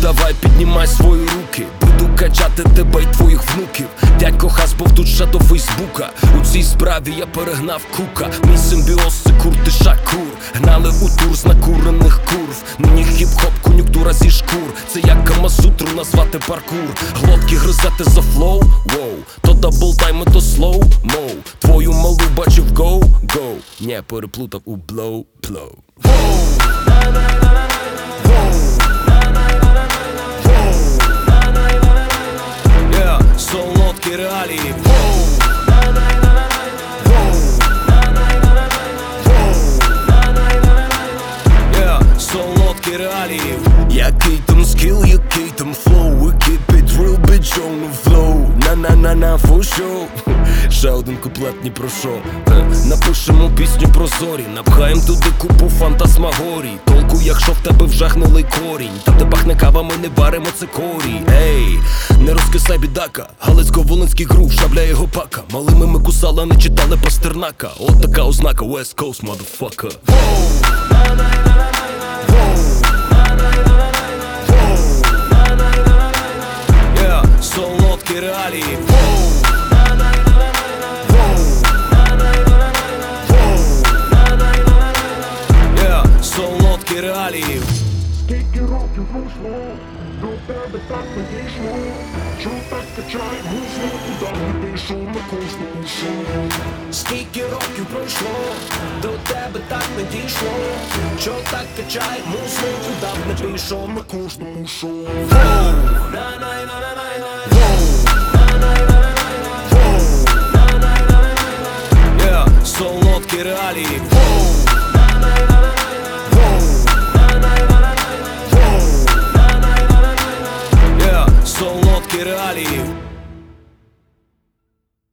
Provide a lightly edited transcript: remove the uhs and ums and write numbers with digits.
давай піднімай свої руки, буду качати тебе й твоїх внуків. Дядько Хас був тут ще до Фейсбука. У цій справі я перегнав кука. Мій симбіоз це Курт і Шакур. Гнали у тур з накурених курв. Мені хіп-хоп, кон'юнктура зі шкур. Це як Камасутру назвати паркур. Глотки гризати за флоу, воу. То даблтайми, то слоу-моу. Твою малу бачив гоу-гоу. Не переплутав у блоу-плоу. Солодкі реалії. Солодкі реалії. Який там скіл, який там флоу. We keep it real, bitch, on the flow. На-на-на-на, for sure. Ще один куплет, ні про шо. Напишемо пісню про зорі. Напхаєм туди купу фантасмагорій. Толку, якщо в тебе вже гнилий корінь. Та де пахне кава, ми не варимо цикорій. Ей, не розкисай бідака. Галицько-волинський грув, шабля його пака. Малими ми кусали, не читали Пастернака. От така ознака, West Coast, motherfucker. Солодкі реалії. Солодкі реалії. Скільки років пройшло, до тебе так не дійшло. Чого так качає музло, куди не пішов на кожному шоу. Скільки років пройшло, до тебе так не дійшло. Чого так качає музло, куди б не пішов на Кожному шоу. Солодкі реалії. Солодкі реалії.